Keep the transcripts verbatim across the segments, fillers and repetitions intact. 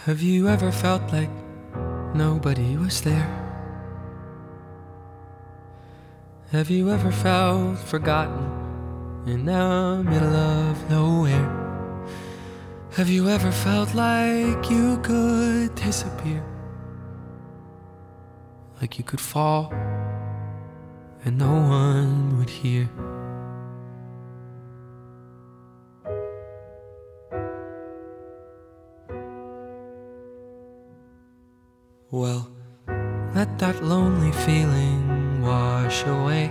Have you ever felt like nobody was there? Have you ever felt forgotten in the middle of nowhere? Have you ever felt like you could disappear? Like you could fall and no one would hear? Well, let that lonely feeling wash away.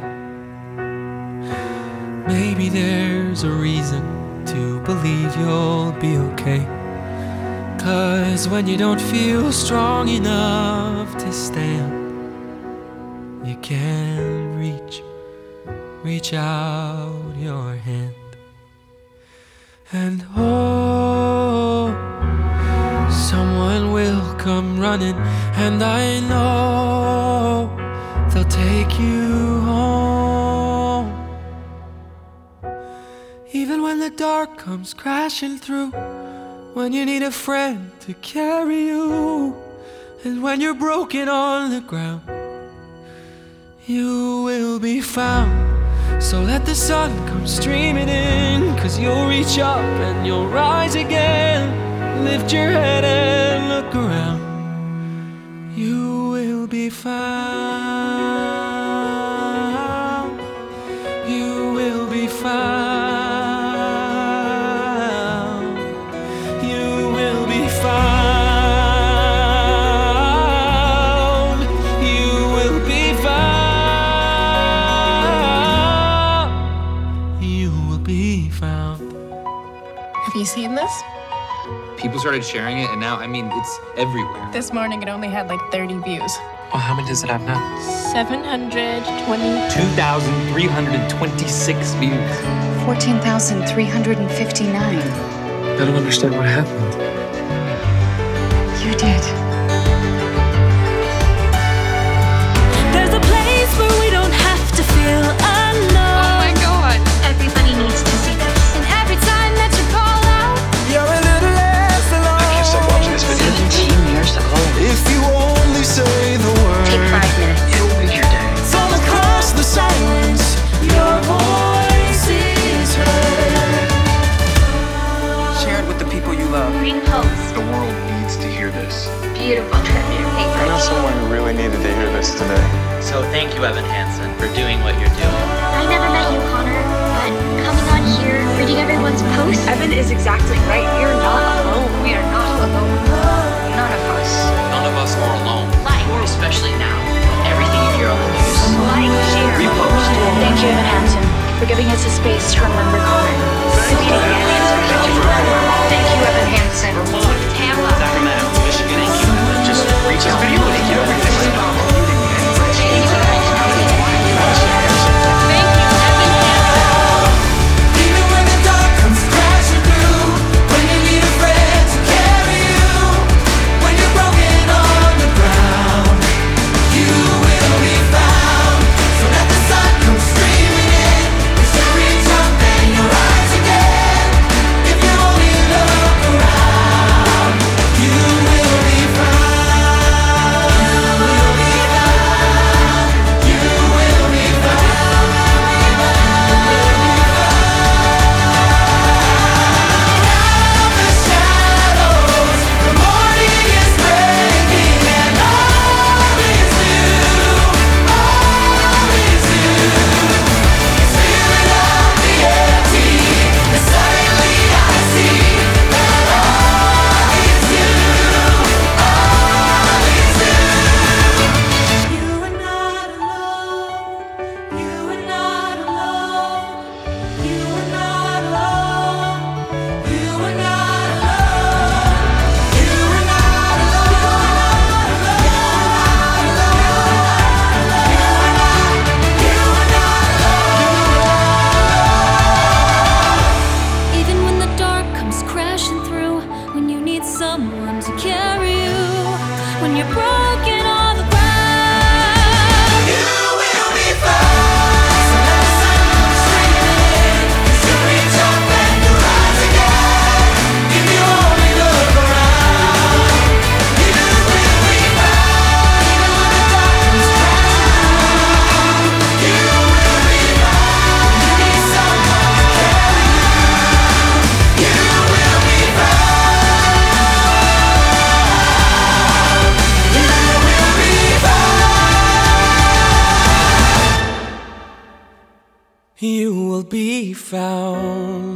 Maybe there's a reason to believe you'll be okay. 'Cause when you don't feel strong enough to stand, you can reach, reach out your hand. And oh, someone will come running, and I know they'll take you home. Even when the dark comes crashing through, when you need a friend to carry you, and when you're broken on the ground, you will be found. So let the sun come streaming in, 'cause you'll reach up and you'll rise again. Lift your head and look around. You will be found. You will be found. You will be found. You will be found. You will be found. Have you seen this? People started sharing it, and now, I mean, it's everywhere. This morning it only had like thirty views. Well, how many does it have now? seven hundred twenty. two thousand three hundred twenty-six views. fourteen thousand three hundred fifty-nine. I don't understand what happened. You did. There's a place where we don't have to feel alone. Oh my god! Everybody needs to see this. And every time that you call out, You're a little less alone. I can't stop watching this video. seventeen years ago. If you only say the word, Take five minutes. It'll make your day. all across the silence, your voice is heard. Share it with the people you love. Repost. The world needs to hear this. Beautiful tribute I paper. know someone who really needed to hear this today. So thank you, Evan Hansen, for doing what you're doing. I never met you, Connor, but coming on here, reading everyone's posts. Evan is exactly right. We are not alone. We are not alone. None of us. None of us are alone, Like, especially now. Everything you hear on the news. Like, share. Repost. Thank you, Evan Hansen, for giving us a space to remember Connor. Thank you, Evan Hansen. Tampa. Sacramento, Michigan. Thank you. Just reach out. Video, thank you. Everything. Even when the dark comes crashing through, when you need a friend to carry you, when you're broken on the ground, you will be found. So let the sun come streaming in, 'cause you reach up and you will be found.